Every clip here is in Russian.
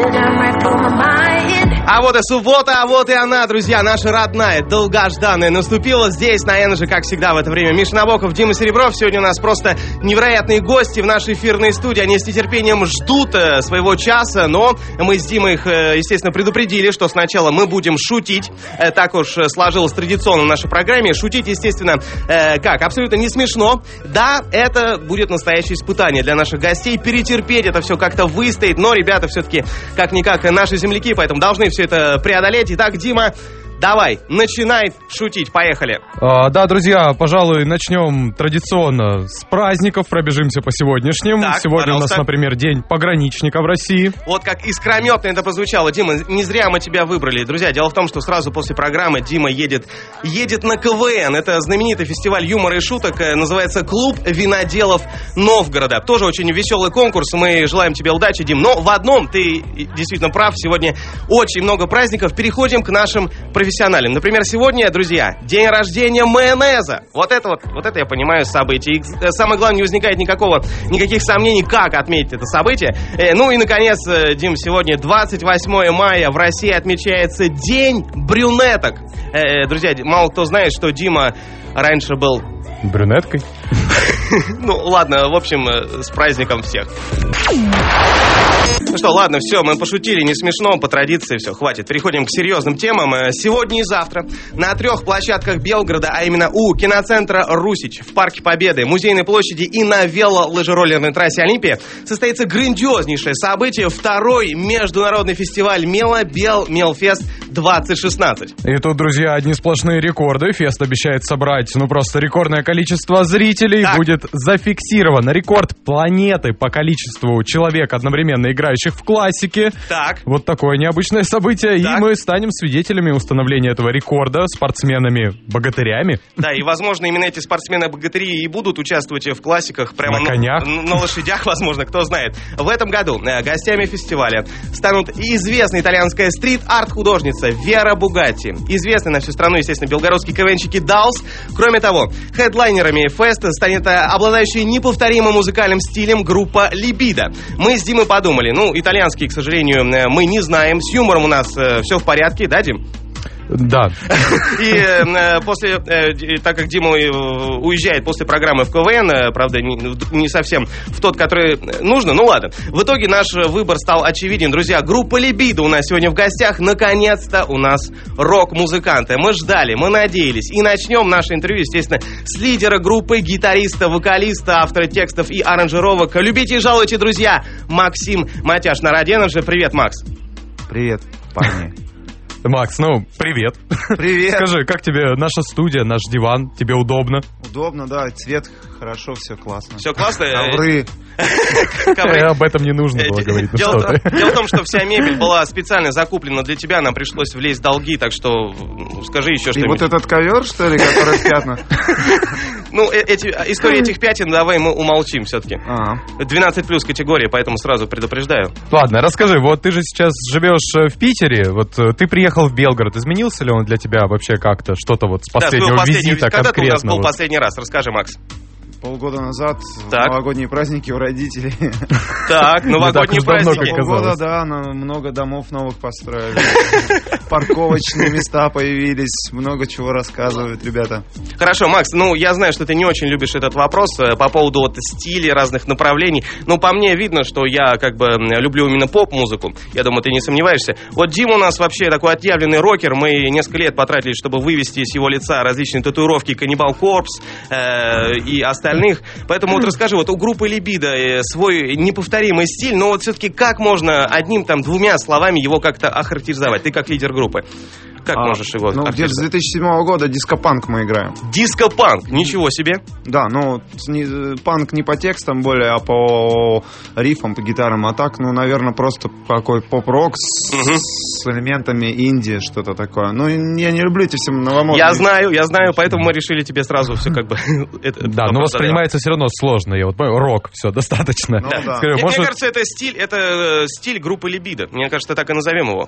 А вот и суббота, а вот и она, друзья, наша родная, долгожданная, наступила здесь, на Energy, как всегда в это время. Миша Набоков, Дима Серебров. Сегодня у нас просто невероятные гости в нашей эфирной студии. Они с нетерпением ждут своего часа, но мы с Димой их, естественно, предупредили, что сначала мы будем шутить. Так уж сложилось традиционно в нашей программе. Шутить, естественно, как? Абсолютно не смешно. Да, это будет настоящее испытание для наших гостей. Перетерпеть это все как-то выстоит, но ребята все-таки, как-никак, наши земляки, поэтому должны все это преодолеть. Итак, Дима, давай, начинай шутить, поехали. Да, друзья, пожалуй, начнем традиционно с праздников, пробежимся по сегодняшним. Так, сегодня пожалуйста. У нас, например, День пограничника в России. Вот как искрометно это прозвучало. Дима, не зря мы тебя выбрали. Друзья, дело в том, что сразу после программы Дима едет на КВН. Это знаменитый фестиваль юмора и шуток, называется «Клуб виноделов Новгорода». Тоже очень веселый конкурс, мы желаем тебе удачи, Дим. Но в одном ты действительно прав, сегодня очень много праздников. Переходим к нашим профессионалам. Например, сегодня, друзья, день рождения майонеза. Вот это я понимаю событие. И самое главное, не возникает никаких сомнений, как отметить это событие. Ну и, наконец, Дим, сегодня 28 мая в России отмечается День брюнеток. Друзья, мало кто знает, что Дима раньше был... Брюнеткой? Ну, ладно, в общем, с праздником всех. Ну что, ладно, все, мы пошутили, не смешно, по традиции, все, хватит. Переходим к серьезным темам. Сегодня и завтра на 3 площадках Белгорода, а именно у киноцентра «Русич», в Парке Победы, Музейной площади и на велолыжероллерной трассе «Олимпия» состоится грандиознейшее событие, 2-й международный фестиваль мела «Мелфест 2016». И тут, друзья, одни сплошные рекорды. Фест обещает собрать, просто рекордное количество зрителей. Так. Будет зафиксирован рекорд планеты по количеству человек, одновременно играющих в классике. Так. Вот такое необычное событие. Так. И мы станем свидетелями установления этого рекорда спортсменами-богатырями. Да, и, возможно, именно эти спортсмены-богатыри и будут участвовать в классиках прямо На конях. на лошадях, возможно, кто знает. В этом году гостями фестиваля станут известная итальянская стрит-арт-художница Вера Бугатти, известный на всю страну, естественно, белгородский КВНщик Далс. Кроме того, хедлайнерами феста станет обладающая неповторимым музыкальным стилем группа «Либидо». Мы с Димой подумали, итальянский, к сожалению, мы не знаем, с юмором у нас все в порядке, да, Дим? Да. И так как Дима уезжает после программы в КВН, правда, не совсем в тот, который нужно, ладно. В итоге наш выбор стал очевиден. Друзья, группа «Либидо» у нас сегодня в гостях. Наконец-то у нас рок-музыканты. Мы ждали, мы надеялись. И начнем наше интервью, естественно, с лидера группы, гитариста, вокалиста, автора текстов и аранжировок. Любите и жалуйте, друзья, Максим Матяш на Радио Energy. Привет, Макс. Привет, парни. Макс, привет. Привет. Скажи, как тебе наша студия, наш диван? Тебе удобно? Удобно, да, цвет хорошо, все классно. Все классно? Ковры. Об этом не нужно было говорить. Дело в том, что вся мебель была специально закуплена для тебя, нам пришлось влезть в долги, так что скажи еще И что-нибудь. вот этот ковер, что ли, который в пятна? История этих пятен давай мы умолчим все-таки. 12 плюс категория, поэтому сразу предупреждаю. Ладно, расскажи, вот ты же сейчас живешь в Питере, вот ты приехал в Белгород, изменился ли он для тебя вообще как-то, что-то вот с последнего визита Когда ты у нас конкретно? был последний раз? Расскажи, Макс. Полгода назад Так. новогодние праздники у родителей. Так, новогодние уж давно, праздники. как Полгода, казалось. да, много домов новых построили. Парковочные места появились, много чего рассказывают ребята. Хорошо, Макс, я знаю, что ты не очень любишь этот вопрос по поводу стилей, разных направлений. Но по мне видно, что я люблю именно поп-музыку. Я думаю, ты не сомневаешься. Вот Дима у нас вообще такой отъявленный рокер. Мы несколько лет потратили, чтобы вывести из его лица различные татуировки Cannibal Corpse и остальных. Поэтому вот расскажи, вот у группы «Либидо» свой неповторимый стиль, но вот все-таки как можно одним-двумя словами его как-то охарактеризовать? Ты как лидер группы. Как можешь его Где-то с охарактеризовать? 2007 года диско-панк мы играем. Диско-панк, ничего себе. Да, панк не по текстам более, а по рифам, по гитарам. А так, наверное, просто такой поп-рок с элементами инди, что-то такое. Я не люблю эти все новомодные. Я знаю, поэтому мы решили тебе сразу все Да, но воспринимается все равно сложно. Я вот понял, рок, все, достаточно. Да. Скажи, Мне может... кажется, это стиль группы «Либидо». Мне кажется, так и назовем его.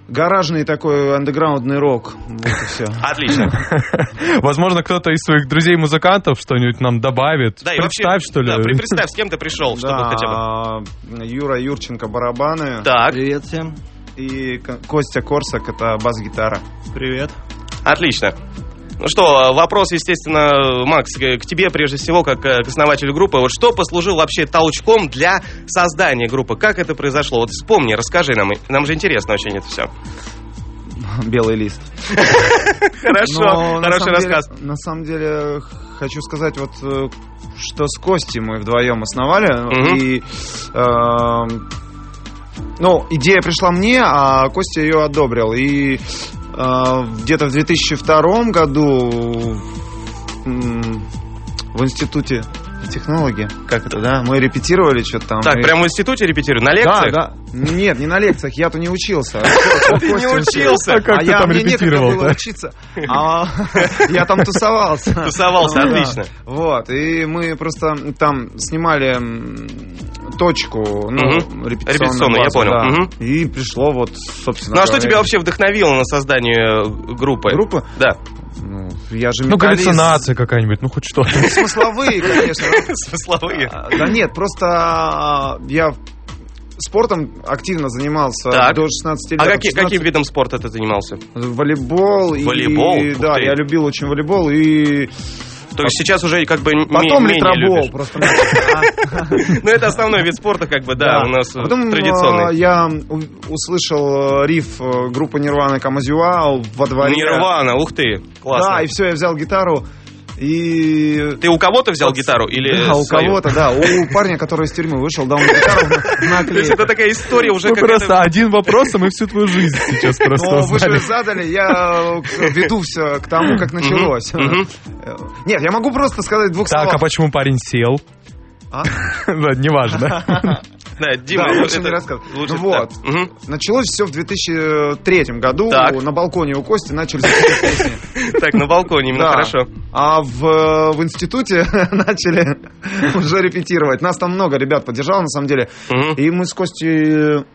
гаражный такой андеграундный рок. Вот и все. Отлично. Возможно, кто-то из своих друзей-музыкантов что-нибудь нам добавит. Да, и Представь, вообще, что ли. Да, представь, с кем ты пришел, чтобы хотя бы... Юра Юрченко барабаны. Так, Привет всем. И Костя Корсак это бас-гитара. Привет. отлично. Ну что, вопрос, естественно, Макс, к тебе прежде всего, как к основателю группы. Вот что послужило вообще толчком для создания группы? Как это произошло? Вот вспомни, расскажи нам. Нам же интересно очень это все. Белый лист. Хорошо, хороший рассказ. На самом деле, хочу сказать, вот что с Костей мы вдвоем основали. И идея пришла мне, а Костя ее одобрил. И где-то в 2002 году в институте технологии, как это, да? Мы репетировали что-то там. Так, прямо в институте репетируют? На лекциях? Да. Нет, не на лекциях, я-то не учился. Ты не учился? А как ты там мне некогда репетировал-то? было учиться. Я там тусовался. Тусовался, отлично. Вот, и мы просто там снимали точку, репетиционную, я понял. да. Мгм. И пришло вот, собственно Ну а что говоря, тебя вообще вдохновило на создание группы? Группы? Да. Я же Ну, металлист. галлюцинация какая-нибудь, ну хоть что-то. Смысловые, конечно. Смысловые. Да нет, просто я спортом активно занимался Так. до 16 лет. А От каким 16 видом спорта ты занимался? Волейбол. Волейбол? И, Ух да, ты. я любил очень волейбол. И То есть сейчас уже как бы потом менее литробол. любишь. Просто. Ну это основной вид спорта, как бы, да, у нас Потом традиционный. я услышал риф группы Нирваны Камазюа во дворе. Нирвана, ух ты, классно. Да, и все, я взял гитару. И... Ты у кого-то взял гитару или Да, у свою? кого-то, да. У парня, который из тюрьмы вышел, дал мне гитару на То есть это наклейку. такая история уже Ну, какая-то... просто один вопрос, и мы всю твою жизнь сейчас просто Но вы узнали. же задали, я веду все к тому, как началось. Нет, я могу просто сказать в двух Так, а словах. почему парень сел? А? Да, неважно. Да, Дима, Да, лучше это не рассказывать. лучше Ну вот. так. Мгм. Началось все в 2003 году. Так. На балконе у Кости начались такие песни. Так, на балконе именно, Да. хорошо. А в институте начали уже репетировать. Нас там много ребят поддержало, на самом деле. Мгм. И мы с Костей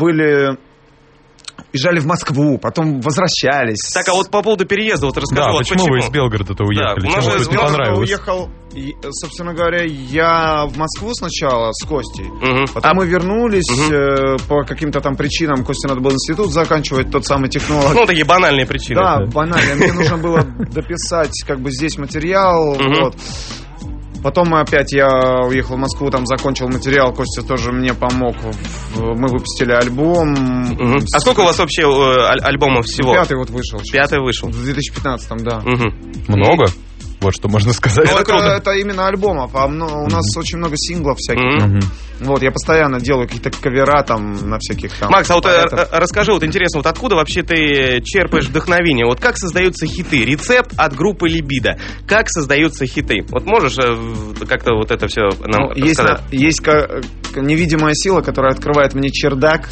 езжали в Москву, потом возвращались. Так, а вот по поводу переезда, вот расскажи, Да, вот почему вы из Белгорода-то уехали? Да, у Чего нас же вам из тут не Белгорода понравилось? уехал, собственно говоря, я в Москву сначала с Костей. Мгм. Потом мы вернулись по каким-то там причинам. Косте надо было институт заканчивать, тот самый технолог. Ну, такие банальные причины. Да, банально. Мне нужно было дописать как бы здесь материал. Вот. Потом я уехал в Москву, там закончил материал, Костя тоже мне помог. Мы выпустили альбом. Мгм. А сколько у вас вообще альбомов всего? 5-й вот вышел. 5-й вышел. В 2015-м, да. Мгм. Много? Вот что можно сказать. Ну, Это круто. это именно альбомов, а у нас очень много синглов всяких. Мгм. Вот, я постоянно делаю какие-то кавера там на всяких там. Макс, а вот поэтов. расскажи, вот интересно, вот откуда вообще ты черпаешь вдохновение? Вот как создаются хиты? Рецепт от группы Libido. Как создаются хиты? Вот можешь как-то вот это все нам Ну, рассказать? есть невидимая сила, которая открывает мне чердак.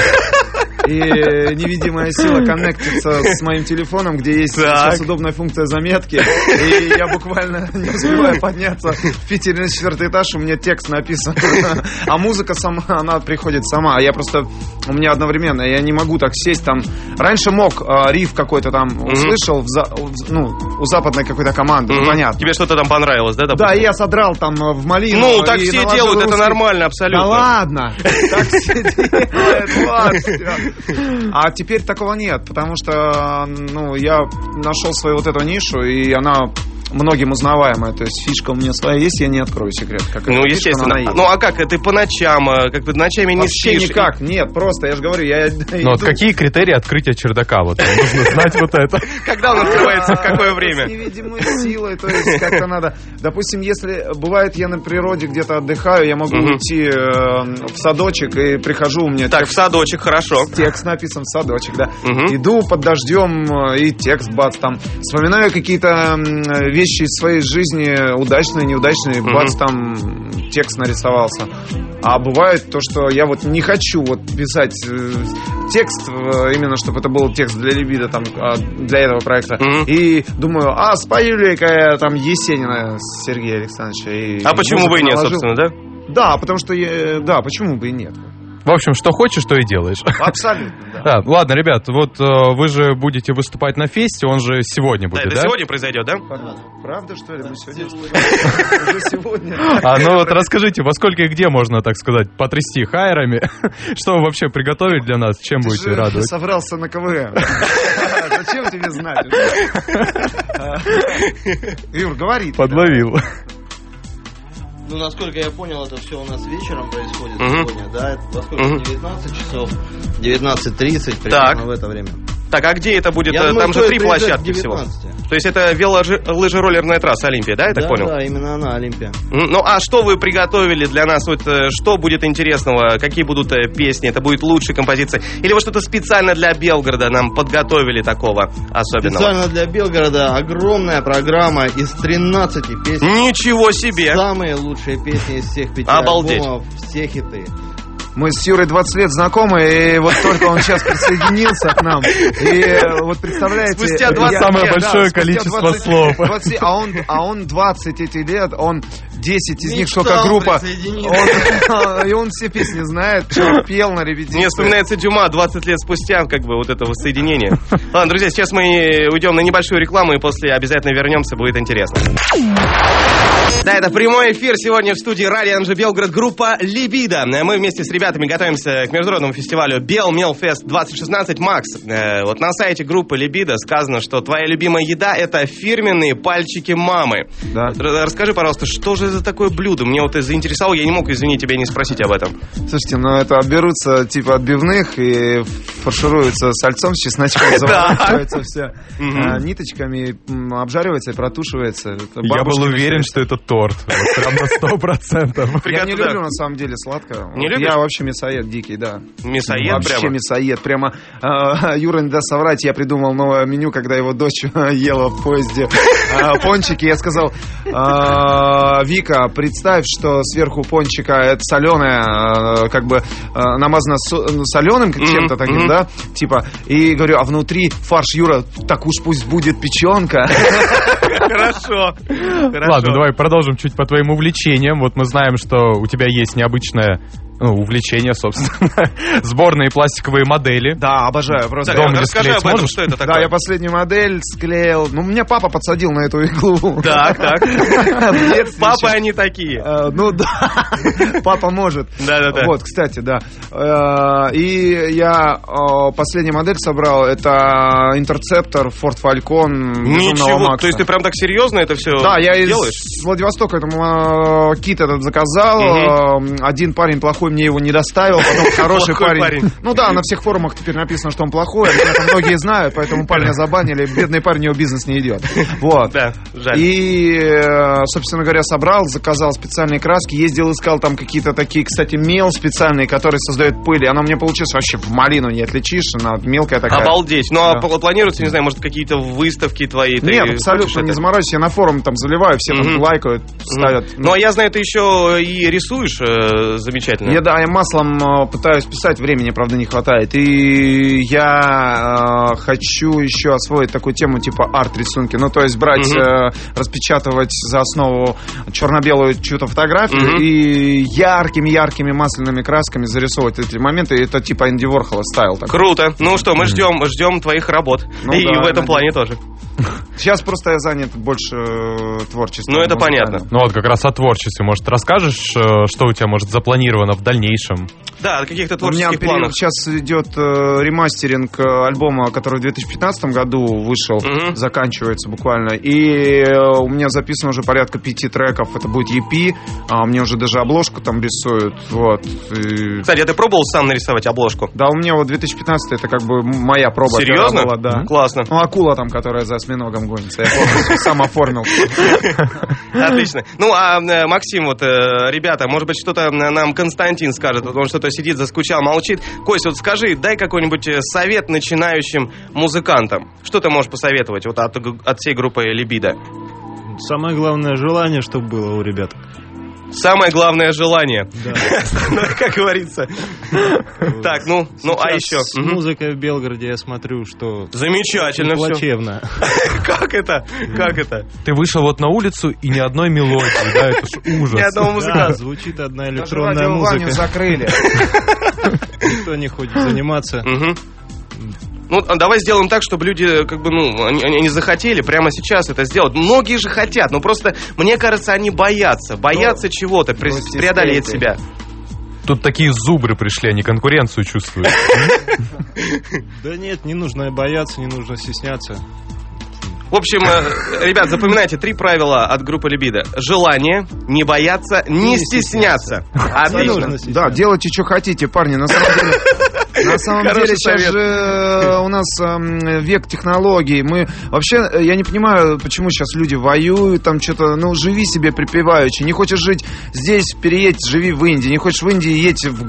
И невидимая сила коннектится с моим телефоном, где есть Так. сейчас удобная функция заметки. И я буквально не успеваю подняться в Питере на 4-й этаж, у меня текст написан. А музыка сама, она приходит сама. А я просто, у меня одновременно, я не могу так сесть там. Раньше мог риф какой-то там услышал у западной какой-то команды, Мгм. понятно. Тебе что-то там понравилось, да? допустим? Да, и я содрал там в малину. Ну, так и все наложил делают, это русский. нормально абсолютно. Да ладно, так все делают, ладно. А теперь такого нет, потому что, я нашел свою вот эту нишу, и она многим узнаваемая. То есть фишка у меня своя есть, я не открою секрет. Ну, естественно. Ну, а как? Ты по ночам, как бы ночами не Вообще спишь? никак, нет, просто, я же говорю, я Ну вот иду. какие критерии открытия чердака? Вот нужно знать вот это. Когда он открывается, в какое С время? невидимой силой, то есть как-то надо. Допустим, если бывает, я на природе где-то отдыхаю, я могу уйти в садочек и прихожу, у меня Так, в садочек, хорошо. текст написан в садочек, да. Мгм. Иду под дождем, и текст, бац, там. Вспоминаю какие-то вещи из своей жизни, удачные, неудачные, бац, там текст нарисовался. А бывает то, что я вот не хочу вот писать текст, именно чтобы это был текст для Libido, там, для этого проекта. И думаю, спою-ка я там Есенина Сергея Александровича. И А почему бы и музыку нет, наложил. собственно, да? Да, потому что, почему бы и нет. В общем, что хочешь, то и делаешь. Абсолютно, да. Да, ладно, ребят, вот вы же будете выступать на фесте, он же сегодня будет, это да? сегодня произойдет, да? Правда, что ли? Мы сегодня... Уже сегодня. Ну вот расскажите, во сколько и где можно, так сказать, потрясти хайерами? Что вы вообще приготовили для нас? Чем будете радовать? Ты собрался на КВН. Зачем тебе знать? Юр, говори. Подловил. Ну, насколько я понял, это все у нас вечером происходит сегодня, да? Во сколько? 19 часов, 19:30, примерно в это время. Так, а где это будет? Я думаю, там же 3 площадки всего. То есть это велолыжероллерная трасса Олимпия, да, я так понял? Да, именно она, Олимпия. Ну, а что вы приготовили для нас? Вот что будет интересного? Какие будут песни? Это будет лучшая композиция? Или вы что-то специально для Белгорода нам подготовили такого особенного? Специально для Белгорода огромная программа из 13 песен. Ничего себе! Самые лучшие песни из всех 5 альбомов, все хиты. Мы с Юрой 20 лет знакомы, и вот только он сейчас присоединился к нам. И вот представляете... Спустя 20 самое большое количество 20, слов. 20, а он 20 эти лет, он 10 из них, что как группа. И он все песни знает, что пел на репетиции. Мне вспоминается Дюма 20 лет спустя, как бы вот это воссоединение. Ладно, друзья, сейчас мы уйдем на небольшую рекламу, и после обязательно вернемся, будет интересно. Да, это прямой эфир сегодня в студии Радио НЖ Белгород, группа «Либидо». Мы вместе с ребятами готовимся к международному фестивалю Белмелфест 2016. Макс, вот на сайте группы «Либидо» сказано, что твоя любимая еда — это фирменные пальчики мамы. Да. Расскажи, пожалуйста, что же за такое блюдо? Мне вот заинтересовало, я не мог, извини, тебя не спросить об этом. Слушайте, ну это берутся типа отбивных и фаршируются сальцом с чесночком, заворачиваются все ниточками, обжаривается и протушивается. Я был уверен, что это торт. Прям на 100%. Я не люблю, на самом деле, сладкое. Не любишь? Я вообще мясоед дикий, да. Мясоед вообще прямо? мясоед. Прямо Юра не даст соврать, я придумал новое меню, когда его дочь ела в поезде пончики. Я сказал: Вика, представь, что сверху пончика это соленое, как бы намазано соленым чем-то таким, да? Типа, и говорю, а внутри фарш. Юра, так уж пусть будет печенка. Хорошо. Ладно, давай продолжим чуть по твоим увлечениям. Вот мы знаем, что у тебя есть необычное увлечение, собственно. Сборные пластиковые модели. Да, обожаю. Просто. Так, расскажи об этом, что это такое. Да, я последнюю модель склеил. Ну, меня папа подсадил на эту иглу. Так. Папы они такие. Ну да, папа может. Да. Вот, кстати, да. И я последнюю модель собрал. Это интерцептор Ford Falcon. Ничего, то есть ты прям так серьезно это все делаешь? Да, я из Владивостока этому кит этот заказал. Один парень плохой мне его не доставил, потом хороший парень. Ну да, на всех форумах теперь написано, что он плохой. Это многие знают, поэтому парня забанили. Бедный парень, у него бизнес не идет. Вот. Да, жаль. И, собственно говоря, собрал, заказал специальные краски, ездил, искал там какие-то такие, кстати, мел специальные, которые создают пыль. И оно мне получилось вообще в малину не отличишь, она мелкая такая. Обалдеть. Ну, а планируется, не знаю, может, какие-то выставки твои? Нет, абсолютно не заморочься. Я на форум там заливаю, все там лайкают, ставят. Ну, а я знаю, ты еще и рисуешь замечательно. Я маслом пытаюсь писать, времени, правда, не хватает. И я хочу еще освоить такую тему типа арт-рисунки. Ну, то есть брать, распечатывать за основу черно-белую чью-то фотографию и яркими масляными красками зарисовывать эти моменты. Это типа Энди Ворхола стайл такой. Круто. Ну что, мы ждем твоих работ. Ну, и да, в этом плане тоже. Сейчас просто я занят больше творчеством. Ну, это понятно. Ну вот как раз о творчестве. Может, расскажешь, что у тебя может запланировано в дальнейшем? Да, о каких-то У меня творческих планах. сейчас идет ремастеринг альбома, который в 2015 году вышел, заканчивается буквально. И у меня записано уже порядка 5 треков. Это будет EP, мне уже даже обложку там рисуют. Вот. Кстати, а ты пробовал сам нарисовать обложку? Да, у меня вот 2015 это как бы моя проба. Серьезно? Была, да. Классно. Ну, акула там, которая за осьминогом гонится. Я полностью сам оформил. Отлично. Ну, а Максим, вот, ребята, может быть, что-то нам Константин скажет, он что-то сидит, заскучал, молчит. Кость, вот скажи, дай какой-нибудь совет начинающим музыкантам. Что ты можешь посоветовать вот от всей группы «Либидо»? Самое главное желание, чтобы было у ребят. Самое главное желание. Да. Как говорится. Так, ну, а еще? С музыкой в Белгороде я смотрю, что... Замечательно все. Плачевно. Как это? Ты вышел вот на улицу и ни одной мелодии, да, это ж ужас. Ни одного Да, музыканта. звучит одна Даже электронная радиованию музыка. закрыли. Никто не хочет заниматься. Ну, давай сделаем так, чтобы люди, как бы, ну, они захотели прямо сейчас это сделать. Многие же хотят, но просто, мне кажется, они боятся чего-то, преодолеть себя. Тут такие зубры пришли, они конкуренцию чувствуют. Да нет, не нужно бояться, не нужно стесняться. В общем, ребят, запоминайте 3 правила от группы Libido. Желание, не бояться, не стесняться. Отлично. Да, делайте, что хотите, парни, на самом деле... На самом деле сейчас же у нас век технологий. Мы вообще, я не понимаю, почему сейчас люди воюют, там что-то, ну, живи себе припеваючи. Не хочешь жить здесь, переедь, живи в Индии. Не хочешь в Индии, едь в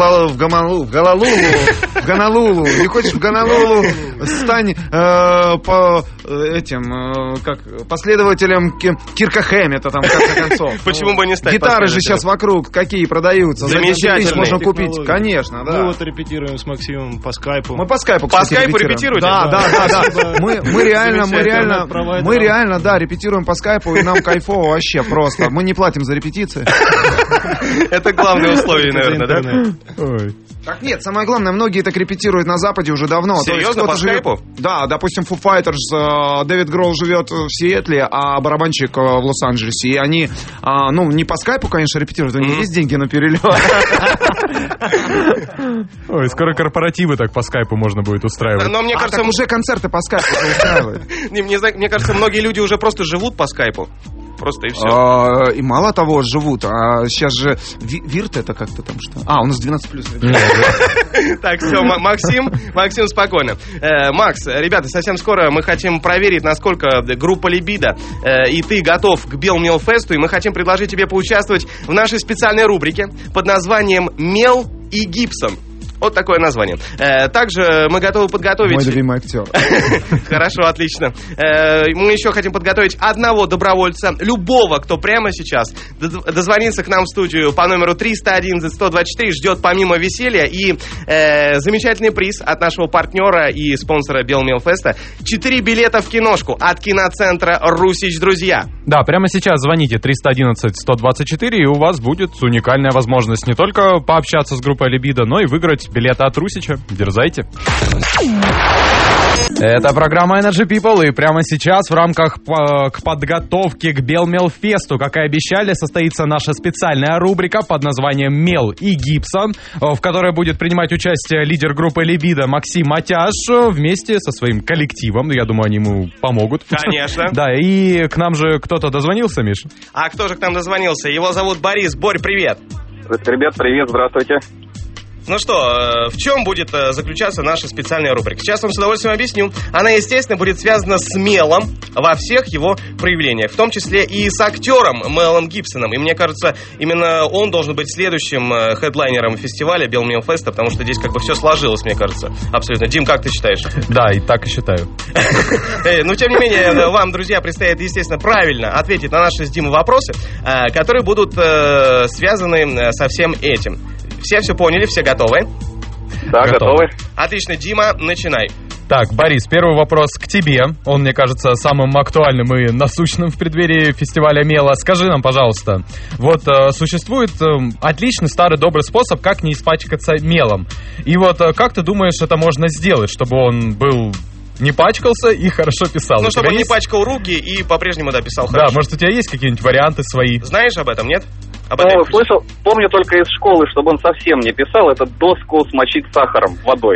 Гонолулу. Не хочешь в Гонолулу, стань по этим, как последователем Кирка Хэммета, там, в конце концов. Почему бы не стать Гитары же последователем? сейчас вокруг какие продаются. Замечательные. Можно купить, Технологии. конечно, да. Мы вот репетируем с Максимом по скайпу. Мы по скайпу, По кстати, скайпу репетируем. репетируете? Да. Мы реально, Провайдером. да, репетируем по скайпу, и нам кайфово вообще просто. Мы не платим за репетиции. Это главное условие, наверное, да? Интернет. Так нет, самое главное, многие так репетируют на Западе уже давно. То есть Серьезно, кто-то по скайпу? Да, допустим, Foo Fighters, Дэвид Гроул живет в Сиэтле, а барабанщик в Лос-Анджелесе. И они, ну, не по скайпу, конечно, репетируют, у них есть деньги на перелет. Ой, скоро корпоративы так по скайпу можно будет устраивать. Но мне кажется, Так уже концерты по скайпу устраивают. мне кажется, многие люди уже просто живут по скайпу. Просто и все. И мало того, живут. А сейчас же Вирт это как-то там что? У нас 12+. Так, все, Максим, спокойно. Макс, ребята, совсем скоро мы хотим проверить, насколько группа Libido и ты готов к Белмелфесту, и мы хотим предложить тебе поучаствовать в нашей специальной рубрике под названием «Мел и Гибсон». Вот такое название. Также мы готовы подготовить... Мой любимый актер. Хорошо, отлично. Мы еще хотим подготовить одного добровольца, любого, кто прямо сейчас дозвонится к нам в студию по номеру 311-124, ждет помимо веселья и замечательный приз от нашего партнера и спонсора Белмелфеста. 4 билета в киношку от киноцентра «Русич, друзья». Да, прямо сейчас звоните 311-124, и у вас будет уникальная возможность не только пообщаться с группой Libido, но и выиграть билеты от Русича. Дерзайте. Это программа Energy People, и прямо сейчас в рамках к подготовке к Белмелфесту, как и обещали, состоится наша специальная рубрика под названием «Мел и Гибсон», в которой будет принимать участие лидер группы Libido Максим Матяш вместе со своим коллективом. Я думаю, они ему помогут. Конечно. Да, и к нам же кто-то дозвонился, Миш? А кто же к нам дозвонился? Его зовут Борис. Борь, привет. Ребят, привет, здравствуйте. Ну что, в чем будет заключаться наша специальная рубрика? Сейчас вам с удовольствием объясню. Она, естественно, будет связана с Мелом во всех его проявлениях, в том числе и с актером Мелом Гибсоном. И мне кажется, именно он должен быть следующим хедлайнером фестиваля Белмелфеста, потому что здесь как бы все сложилось, мне кажется. Абсолютно. Дим, как ты считаешь? Да, и так и считаю. Но, тем не менее, вам, друзья, предстоит, естественно, правильно ответить на наши с Димой вопросы, которые будут связаны со всем этим. Все поняли, все готовы? Да, готовы. Отлично, Дима, начинай. Так, Борис, первый вопрос к тебе. Он, мне кажется, самым актуальным и насущным в преддверии фестиваля Мела. Скажи нам, пожалуйста, вот существует отличный старый добрый способ, как не испачкаться мелом. И вот как ты думаешь, это можно сделать, чтобы он был... не пачкался и хорошо писал? Ну, чтобы он не есть... пачкал руки и по-прежнему, да, писал хорошо. Да, может, у тебя есть какие-нибудь варианты свои? Знаешь об этом, нет? Ну, слышал, помню только из школы, чтобы он совсем не писал, это доску смочить сахаром, водой.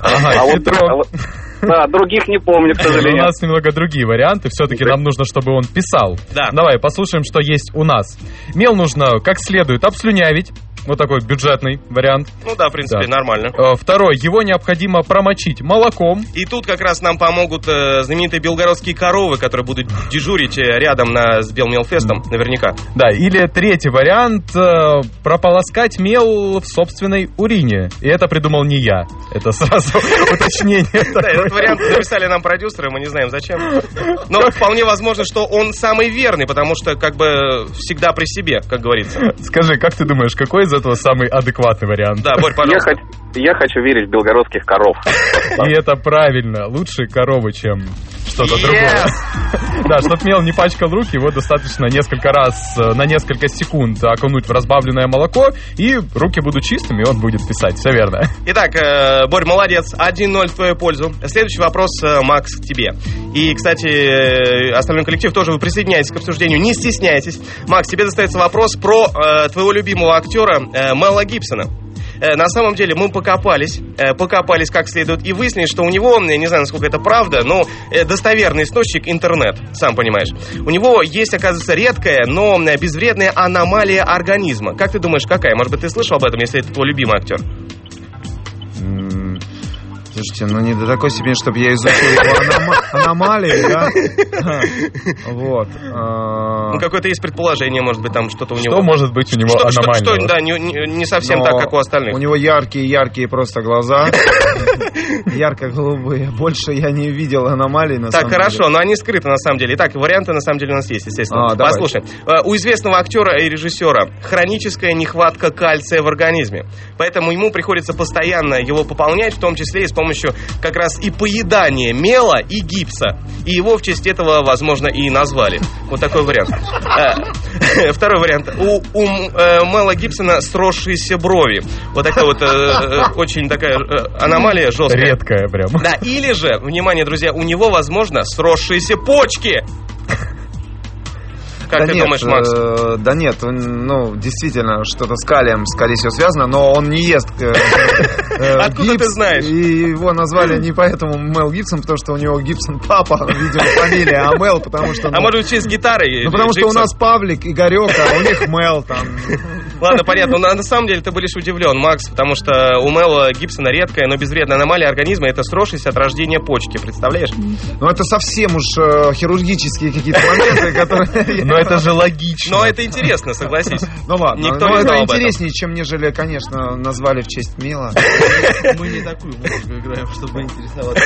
Да, других не помню, к сожалению. У нас немного другие варианты, все-таки нам нужно, чтобы он писал. Да. Давай, послушаем, что есть у нас. Мел нужно как следует обслюнявить, Вот такой бюджетный вариант. Ну да, в принципе, нормально. Второй. Его необходимо промочить молоком. И тут как раз нам помогут знаменитые белгородские коровы, которые будут дежурить рядом с Белмелфестом, наверняка. Да, или третий вариант. Прополоскать мел в собственной урине. И это придумал не я. Это сразу уточнение. Да, этот вариант написали нам продюсеры, мы не знаем зачем. Но вполне возможно, что он самый верный, потому что как бы всегда при себе, как говорится. Скажи, как ты думаешь, какой из этого самый адекватный вариант? Да, Борь, пожалуйста. Я хочу верить в белгородских коров. И это правильно. Лучше коровы, чем что-то другое. Да, чтоб мел не пачкал руки, его достаточно несколько раз, на несколько секунд окунуть в разбавленное молоко, и руки будут чистыми, и он будет писать. Все верно. Итак, Борь, молодец. 1-0 в твою пользу. Следующий вопрос, Макс, к тебе. И, кстати, остальной коллектив тоже вы присоединяйтесь к обсуждению. Не стесняйтесь. Макс, тебе достается вопрос про твоего любимого актера Мела Гибсона. На самом деле мы покопались как следует и выяснили, что у него, я не знаю, насколько это правда, но достоверный источник интернет, сам понимаешь. У него есть, оказывается, редкая, но безвредная аномалия организма. Как ты думаешь, какая? Может быть, ты слышал об этом, если это твой любимый актер? Слушайте, ну не до такой степени, чтобы я изучил его аномалии, да? Вот. Ну, какое-то есть предположение, может быть, там что-то у него... Что может быть у него аномального? Что, да, не совсем так, как у остальных. У него яркие просто глаза. Ярко-голубые. Больше я не видел аномалий, на самом деле. Так, хорошо, но они скрыты, на самом деле. Итак, варианты, на самом деле, у нас есть, естественно. Послушай. У известного актера и режиссера хроническая нехватка кальция в организме. Поэтому ему приходится постоянно его пополнять, в том числе и с помощью как раз и поедания мела и гипса. И его в честь этого, возможно, и назвали. Вот такой вариант. Второй вариант. У Мела Гибсона сросшиеся брови. Вот такая вот очень такая аномалия жесткая. Редкая прям. Да, или же, внимание, друзья, у него, возможно, сросшиеся почки. Как ты думаешь, Макс? Да нет, ну, действительно, что-то с калием, скорее всего, связано, но он не ест Откуда гипс, ты знаешь? И его назвали не поэтому Мел Гибсон, потому что у него Гибсон папа, видимо, фамилия, а Мел, потому что... А может быть, через гитары? Ну, потому что у нас Павлик, Игорек, а у них Мел там... Ладно, понятно. Но на самом деле ты будешь удивлен, Макс, потому что у Мела Гибсона редкая, но безвредная аномалия организма — это сросшиеся от рождения почки. Представляешь? Ну, это совсем уж хирургические какие-то моменты, которые... Но это же логично. Но это интересно, согласись. Ну ладно, Никто но не это знал об этом. интереснее, чем нежели, конечно, назвали в честь Мела. Мы не такую музыку играем, чтобы интересоваться.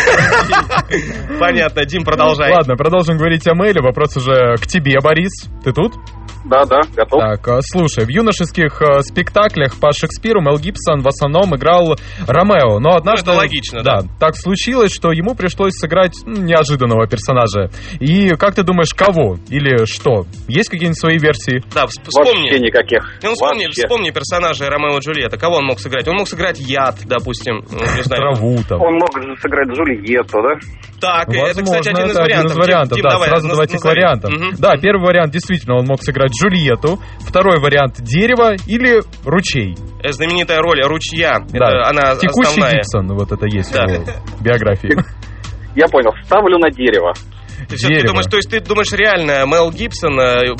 Понятно, Дим, продолжай. Ладно, продолжим говорить о Мэле. Вопрос уже к тебе, Борис. Ты тут? Да, готов. Так, слушай, в юношеских спектаклях по Шекспиру Мел Гибсон в основном играл Ромео, но однажды... Это логично, да. Так случилось, что ему пришлось сыграть неожиданного персонажа. И как ты думаешь, кого? Или что? Есть какие-нибудь свои версии? Да, вспомни. Вообще никаких. Ну, вспомни персонажа Ромео и Джульетта. Кого он мог сыграть? Он мог сыграть яд, допустим. Не знаю. Траву там. Он мог сыграть Джульетту, да? Так, Возможно, это, кстати, один из это вариантов. Дим, да, давай, сразу давайте к вариантам. Угу. Да, первый вариант действительно он мог сыграть Джульетту. Второй вариант дерево или ручей. Знаменитая роль ручья. Да. Это она Текущий основная. Гибсон, вот это есть Да. в его биографии. Я понял, ставлю на дерево. Ты думаешь, то есть ты думаешь реально Мел Гибсон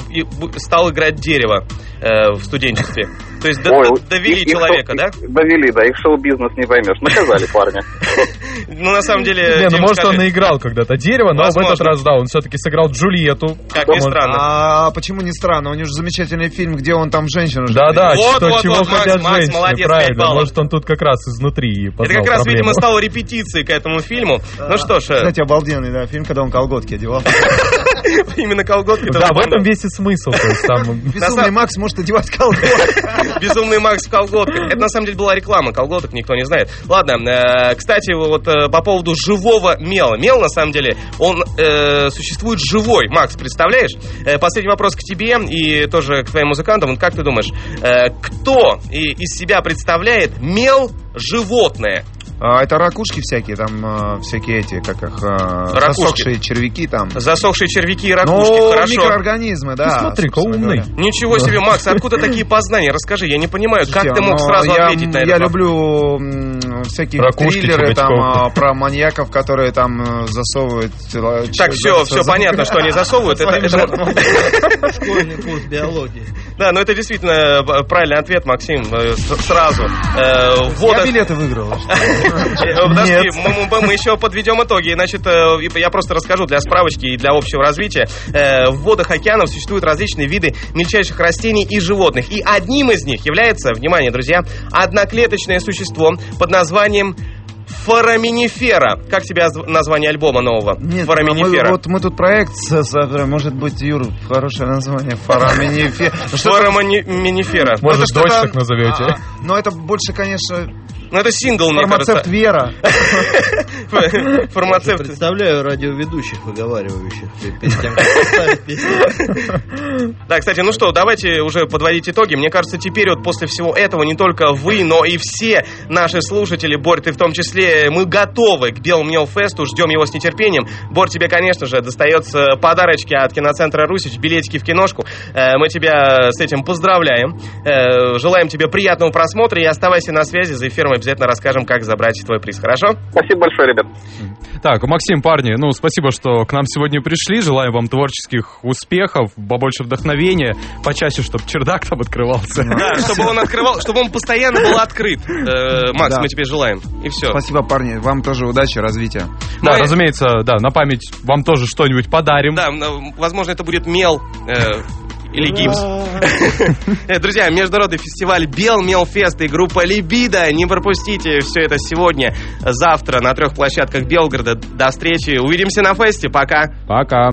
стал играть дерево в студенчестве? То есть довели человека, да? Довели, да, их шоу-бизнес не поймешь. Наказали парня. Ну, на самом деле... Не, ну Дим, может скажи, он и играл когда-то дерево, но Возможно. в этот раз, да, он все-таки сыграл Джульетту. Как ни странно. А почему не странно? У него же замечательный фильм, где он там женщину... Да-да, Вот, чего вот, хотят Макс, женщины, молодец, 5 правильно. баллов. Может, он тут как раз изнутри познал Это как раз, проблему. видимо, стало репетицией к этому фильму. Ну что ж, Кстати, обалденный, да, фильм, когда он колготки одевал. именно колготки. Да, в этом весь и смысл. То есть, там... Безумный Макс может одевать колготки. Безумный Макс в колготках. Это на самом деле была реклама колготок, никто не знает. Ладно, кстати, вот по поводу живого мела. Мел, на самом деле, он существует живой. Макс, представляешь? Последний вопрос к тебе и тоже к твоим музыкантам. Как ты думаешь, кто из себя представляет мел животное? Это ракушки всякие, там всякие эти, как их, засохшие червяки там. Засохшие червяки и ракушки, ну, хорошо. Микроорганизмы, да. Смотри-ка, умный. Ничего себе, Макс, откуда такие познания? Расскажи, я не понимаю, как ты мог сразу ответить на это? Я люблю всякие ракушки, триллеры чебачков. там, про маньяков, которые там засовывают... Так, все понятно, что они засовывают. Школьный курс биологии. Да, но это действительно правильный ответ, Максим, сразу. Я билеты выиграл. Подожди, мы еще подведем итоги. Значит, я просто расскажу для справочки и для общего развития. В водах океанов существуют различные виды мельчайших растений и животных. И одним из них является, внимание, друзья, одноклеточное существо под названием фораминифера. Как тебе название альбома нового? Нет, фораминифера. мы тут проект, может быть, Юр, хорошее название. Фораминифера. Фораминифера. Может, дочь так назовете? Но это больше, конечно... Ну, это сингл, мне кажется. Фармацевт Вера. Фармацевт. Представляю радиоведущих, выговаривающих перед тем, как поставить песню. Да, кстати, ну что, давайте уже подводить итоги. Мне кажется, теперь вот после всего этого не только вы, но и все наши слушатели, Борь, ты в том числе, мы готовы к Белому Мелфесту, ждем его с нетерпением. Борь, тебе, конечно же, достается подарочки от киноцентра «Русич», билетики в киношку. Мы тебя с этим поздравляем. Желаем тебе приятного просмотра и оставайся на связи. За эфиром обязательно расскажем, как забрать твой приз, хорошо? Спасибо большое, ребят. Так, Максим, парни, ну, спасибо, что к нам сегодня пришли. Желаем вам творческих успехов, побольше вдохновения, почаще, чтобы чердак там открывался. Да, чтобы он открывал, чтобы он постоянно был открыт. Макс, Да. мы тебе желаем. И все. Спасибо, парни. Вам тоже удачи, развития. Да, Мы- разумеется, да, на память вам тоже что-нибудь подарим. Да, возможно, это будет мел или гипс. Друзья, международный фестиваль Белмелфест и группа Либидо. Не пропустите все это сегодня, завтра на 3 площадках Белгорода. До встречи. Увидимся на фесте. Пока. Пока.